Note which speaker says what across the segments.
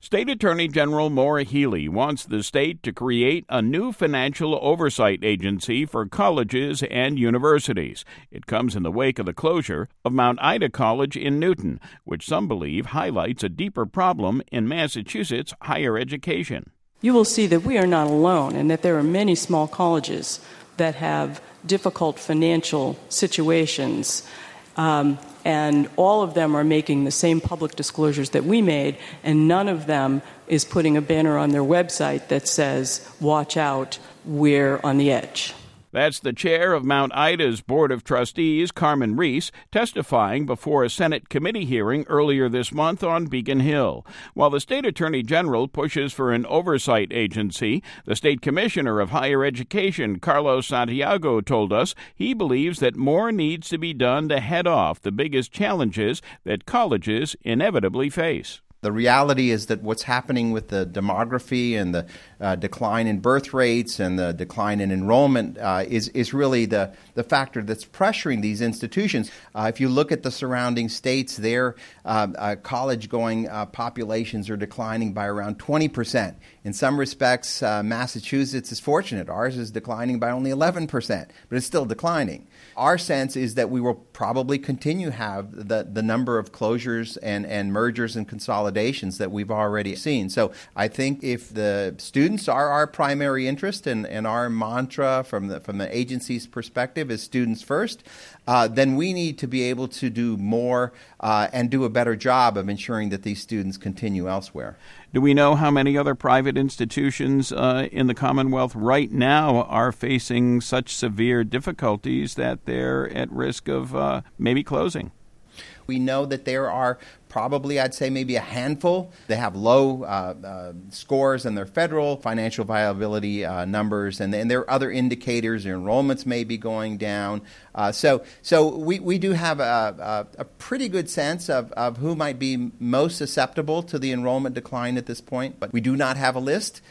Speaker 1: State Attorney General Maura Healey wants the state to create a new financial oversight agency for colleges and universities. It comes in the wake of the closure of Mount Ida College in Newton, which some believe highlights a deeper problem in Massachusetts higher education.
Speaker 2: You will see that we are not alone and that there are many small colleges that have difficult financial situations. And all of them are making the same public disclosures that we made, and none of them is putting a banner on their website that says, "Watch out, we're on the edge."
Speaker 1: That's the chair of Mount Ida's Board of Trustees, Carmen Reese, testifying before a Senate committee hearing earlier this month on Beacon Hill. While the state attorney general pushes for an oversight agency, the state commissioner of higher education, Carlos Santiago, told us he believes that more needs to be done to head off the biggest challenges that colleges inevitably face.
Speaker 3: The reality is that what's happening with the demography and the decline in birth rates and the decline in enrollment is really the factor that's pressuring these institutions. If you look at the surrounding states, their college-going populations are declining by around 20%. In some respects, Massachusetts is fortunate. Ours is declining by only 11%, but it's still declining. Our sense is that we will probably continue to have the number of closures and mergers and consolidations that we've already seen. So I think if the students are our primary interest and our mantra from the agency's perspective is students first, then we need to be able to do more and do a better job of ensuring that these students continue elsewhere.
Speaker 1: Do we know how many other private institutions in the Commonwealth right now are facing such severe difficulties that they're at risk of maybe closing?
Speaker 3: We know that there are probably, I'd say, maybe a handful. They have low scores in their federal financial viability numbers, and there are other indicators. Their enrollments may be going down. So we do have a pretty good sense of who might be most susceptible to the enrollment decline at this point, but we do not have a list.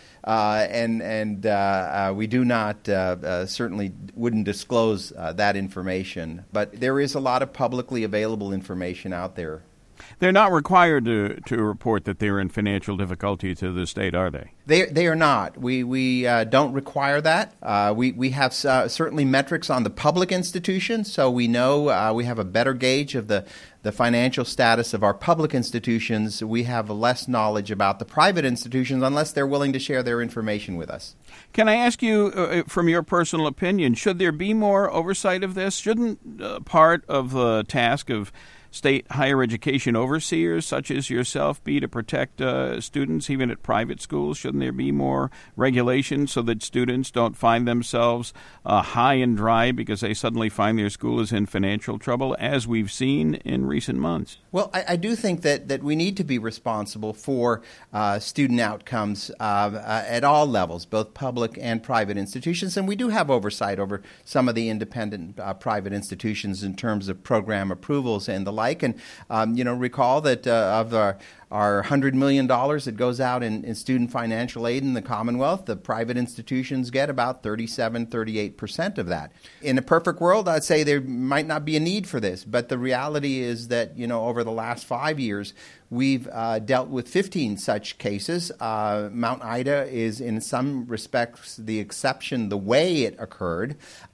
Speaker 3: And we do not certainly wouldn't disclose that information. But there is a lot of publicly available information out there.
Speaker 1: They're not required to report that they're in financial difficulty to the state, are they?
Speaker 3: They are not. We don't require that. We have certainly metrics on the public institutions, so we know we have a better gauge of the financial status of our public institutions. We have less knowledge about the private institutions unless they're willing to share their information with us.
Speaker 1: Can I ask you, from your personal opinion, should there be more oversight of this? Shouldn't part of the task of state higher education overseers, such as yourself, be to protect students, even at private schools? Shouldn't there be more regulation so that students don't find themselves high and dry because they suddenly find their school is in financial trouble, as we've seen in recent months?
Speaker 3: Well, I do think that we need to be responsible for student outcomes at all levels, both public and private institutions, and we do have oversight over some of the independent private institutions in terms of program approvals and the like. And, recall that of our $100 million that goes out in student financial aid in the Commonwealth, the private institutions get about 38% of that. In a perfect world, I'd say there might not be a need for this, but the reality is that, over the last 5 years, we've dealt with 15 such cases. Mount Ida is, in some respects, the exception, the way it occurred,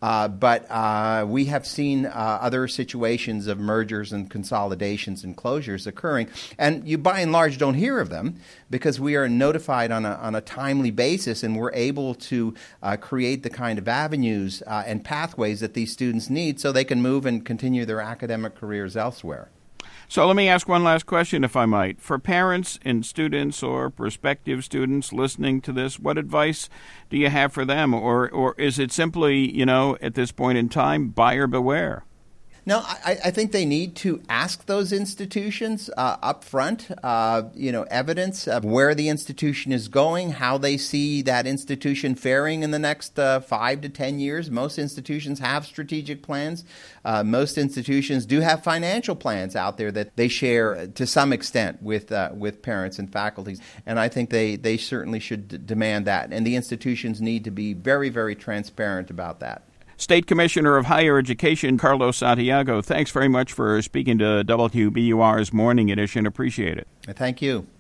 Speaker 3: but we have seen other situations of mergers and consolidations and closures occurring, and you by and large don't hear of them because we are notified on a timely basis, and we're able to create the kind of avenues and pathways that these students need so they can move and continue their academic careers elsewhere.
Speaker 1: So let me ask one last question, if I might. For parents and students or prospective students listening to this, what advice do you have for them? Or is it simply, at this point in time, buyer beware?
Speaker 3: No, I think they need to ask those institutions up front, evidence of where the institution is going, how they see that institution faring in the next 5 to 10 years. Most institutions have strategic plans. Most institutions do have financial plans out there that they share to some extent with parents and faculties. And I think they certainly should demand that. And the institutions need to be very, very transparent about that.
Speaker 1: State Commissioner of Higher Education, Carlos Santiago, thanks very much for speaking to WBUR's Morning Edition. Appreciate it.
Speaker 3: Thank you.